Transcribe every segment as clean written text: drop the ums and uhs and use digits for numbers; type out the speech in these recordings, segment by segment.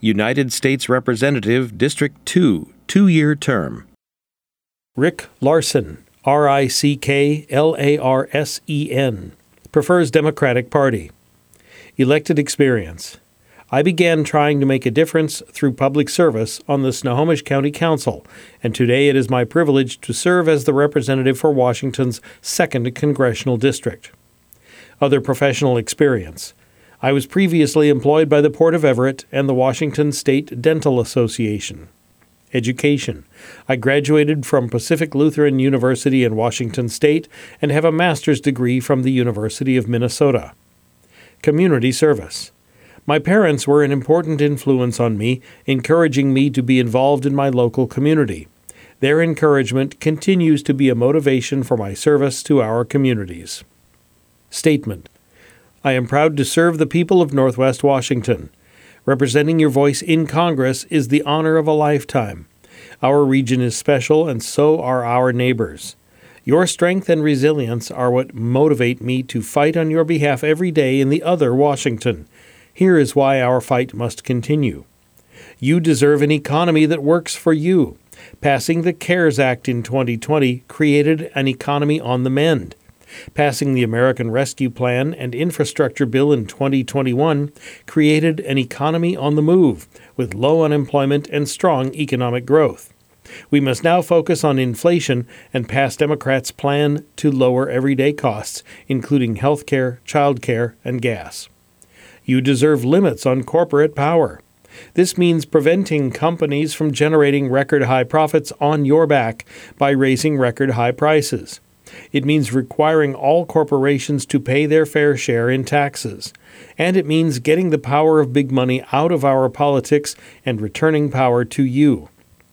United States Representative, District 2, 2-year term. Rick Larsen, Ricklarsen, prefers Democratic Party. Elected experience. I began trying to make a difference through public service on the Snohomish County Council, and today it is my privilege to serve as the representative for Washington's 2nd Congressional District. Other professional experience. I was previously employed by the Port of Everett and the Washington State Dental Association. Education. I graduated from Pacific Lutheran University in Washington State and have a master's degree from the University of Minnesota. Community service. My parents were an important influence on me, encouraging me to be involved in my local community. Their encouragement continues to be a motivation for my service to our communities. Statement. I am proud to serve the people of Northwest Washington. Representing your voice in Congress is the honor of a lifetime. Our region is special, and so are our neighbors. Your strength and resilience are what motivate me to fight on your behalf every day in the other Washington. Here is why our fight must continue. You deserve an economy that works for you. Passing the CARES Act in 2020 created an economy on the mend. Passing the American Rescue Plan and Infrastructure Bill in 2021 created an economy on the move, with low unemployment and strong economic growth. We must now focus on inflation and pass Democrats' plan to lower everyday costs, including health care, child care, and gas. You deserve limits on corporate power. This means preventing companies from generating record-high profits on your back by raising record-high prices. It means requiring all corporations to pay their fair share in taxes. And it means getting the power of big money out of our politics and returning power to you.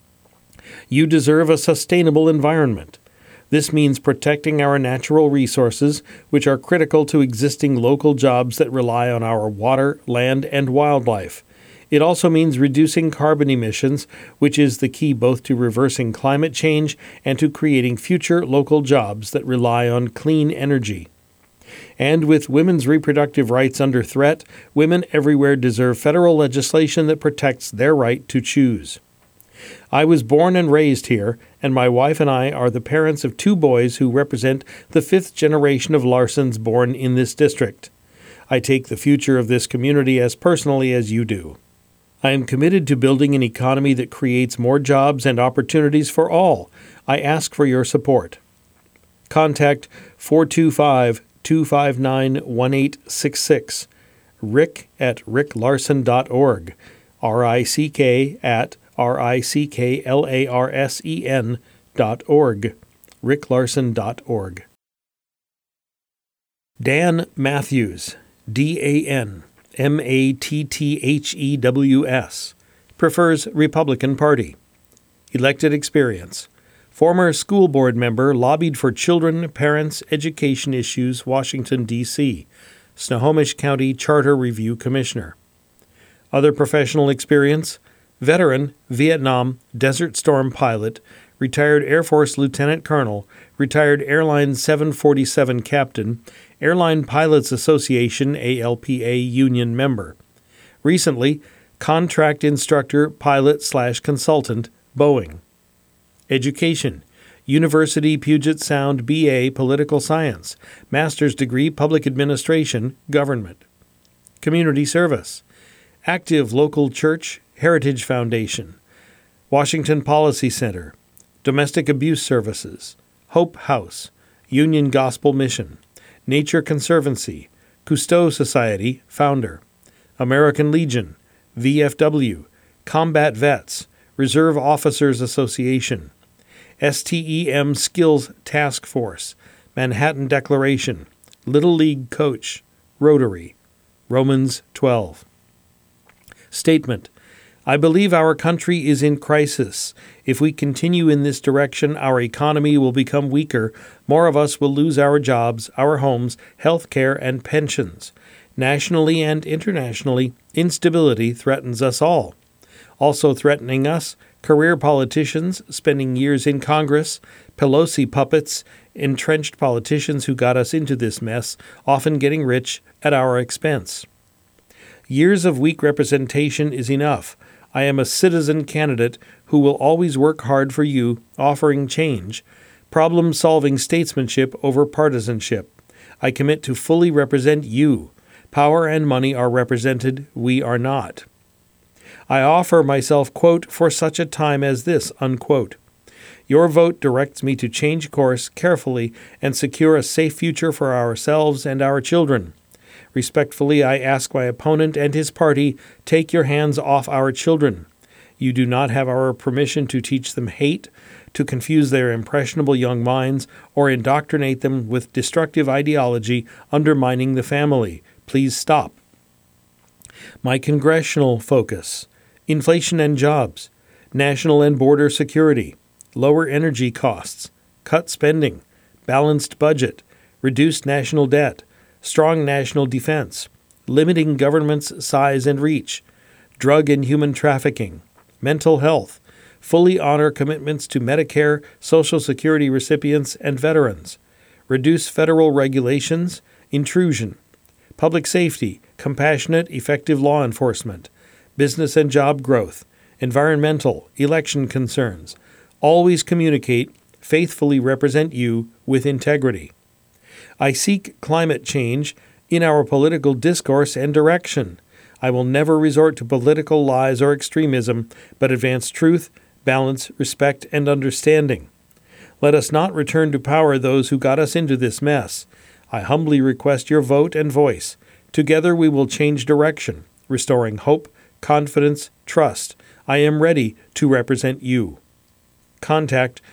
You deserve a sustainable environment. This means protecting our natural resources, which are critical to existing local jobs that rely on our water, land, and wildlife. It also means reducing carbon emissions, which is the key both to reversing climate change and to creating future local jobs that rely on clean energy. And with women's reproductive rights under threat, women everywhere deserve federal legislation that protects their right to choose. I was born and raised here, and my wife and I are the parents of 2 boys who represent the 5th generation of Larsens born in this district. I take the future of this community as personally as you do. I am committed to building an economy that creates more jobs and opportunities for all. I ask for your support. Contact 425-259-1866, rick@ricklarsen.org, ricklarsen.org, ricklarsen.org. Dan Matthews, Dan, Matthews, prefers Republican Party. Elected experience. Former school board member, lobbied for children, parents, education issues, Washington, D.C., Snohomish County Charter Review Commissioner. Other professional experience. Veteran, Vietnam, Desert Storm pilot, retired Air Force Lieutenant Colonel, retired Airline 747 captain, Airline Pilots Association ALPA union member. Recently, contract instructor, pilot/consultant, Boeing. Education. University Puget Sound BA Political Science, Master's degree Public Administration, Government. Community service. Active local church, Heritage Foundation, Washington Policy Center, Domestic Abuse Services, Hope House, Union Gospel Mission, Nature Conservancy, Cousteau Society, founder, American Legion, VFW, Combat Vets, Reserve Officers Association, STEM Skills Task Force, Manhattan Declaration, Little League Coach, Rotary, Romans 12. Statement. I believe our country is in crisis. If we continue in this direction, our economy will become weaker. More of us will lose our jobs, our homes, health care, and pensions. Nationally and internationally, instability threatens us all. Also threatening us, career politicians spending years in Congress, Pelosi puppets, entrenched politicians who got us into this mess, often getting rich at our expense. Years of weak representation is enough. I am a citizen candidate who will always work hard for you, offering change, problem-solving statesmanship over partisanship. I commit to fully represent you. Power and money are represented, we are not. I offer myself, quote, for such a time as this, unquote. Your vote directs me to change course carefully and secure a safe future for ourselves and our children. Respectfully, I ask my opponent and his party, take your hands off our children. You do not have our permission to teach them hate, to confuse their impressionable young minds, or indoctrinate them with destructive ideology undermining the family. Please stop. My congressional focus: inflation and jobs, national and border security, lower energy costs, cut spending, balanced budget, reduced national debt, strong national defense, limiting government's size and reach, drug and human trafficking, mental health, fully honor commitments to Medicare, Social Security recipients, and veterans, reduce federal regulations, intrusion, public safety, compassionate, effective law enforcement, business and job growth, environmental, election concerns, always communicate, faithfully represent you with integrity. I seek climate change in our political discourse and direction. I will never resort to political lies or extremism, but advance truth, balance, respect, and understanding. Let us not return to power those who got us into this mess. I humbly request your vote and voice. Together we will change direction, restoring hope, confidence, trust. I am ready to represent you. Contact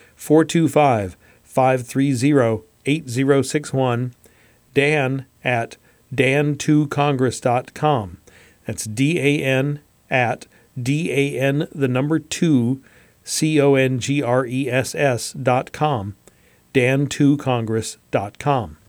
425-530-8061, Dan at dan2congress.com. That's DAN at DAN, the number 2, CONGRESS.com, dan2congress.com.